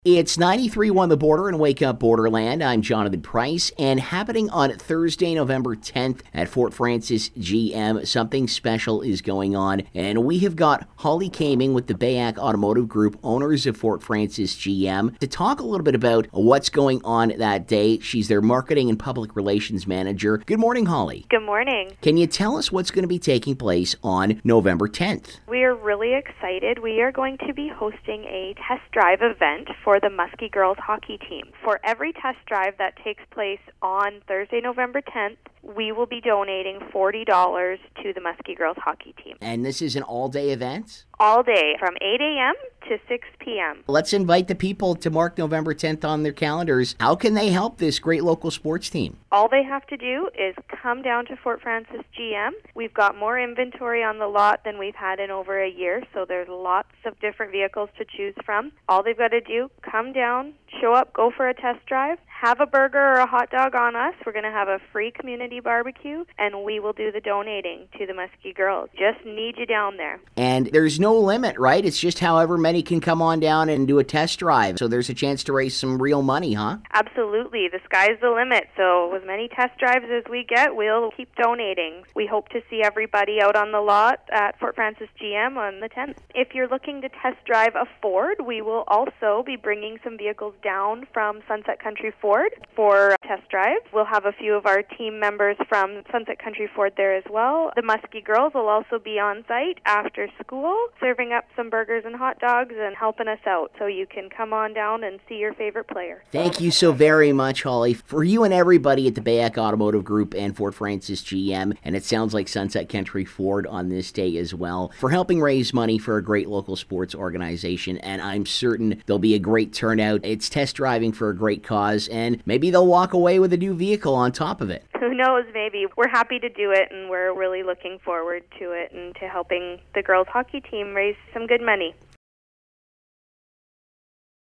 It's 93.1 The Border and Wake Up Borderland. I'm Jonathan Price, and happening on Thursday, November 10th at Fort Frances GM, something special is going on, and we have got Holly Kaming with the Bayak Automotive Group, owners of Fort Frances GM, to talk a little bit about what's going on that day. She's their marketing and public relations manager. Good morning, Holly. Good morning. Can you tell us what's going to be taking place on November 10th? We are really excited. We are going to be hosting a test drive event for the Muskie Girls hockey team. For every test drive that takes place on Thursday, November 10th, we will be donating $40 to the Muskie Girls hockey team. And this is an all-day event? All day, from 8 a.m. to 6 p.m. Let's invite the people to mark November 10th on their calendars. How can they help this great local sports team? All they have to do is come down to Fort Frances GM. We've got more inventory on the lot than we've had in over a year, so there's lots of different vehicles to choose from. All they've got to do, come down, show up, go for a test drive, have a burger or a hot dog on us. We're going to have a free community barbecue, and we will do the donating to the Muskie Girls. Just need you down there. And there's no limit, right? It's just however many can come on down and do a test drive. So there's a chance to raise some real money, huh? Absolutely. The sky's the limit. So as many test drives as we get, we'll keep donating. We hope to see everybody out on the lot at Fort Frances GM on the 10th. If you're looking to test drive a Ford, we will also be bringing some vehicles down from Sunset Country Ford for test drives. We'll have a few of our team members from Sunset Country Ford there as well. The Muskie Girls will also be on site after school, serving up some burgers and hot dogs and helping us out. So you can come on down and see your favorite player. Thank you so very much, Holly, for you and everybody at the Bayak Automotive Group and Fort Frances GM, and it sounds like Sunset Country Ford on this day as well, for helping raise money for a great local sports organization, and I'm certain there'll be a great turnout. It's test driving for a great cause, and maybe they'll walk away with a new vehicle on top of it. Who knows, maybe. We're happy to do it, and we're really looking forward to it and to helping the girls' hockey team raise some good money.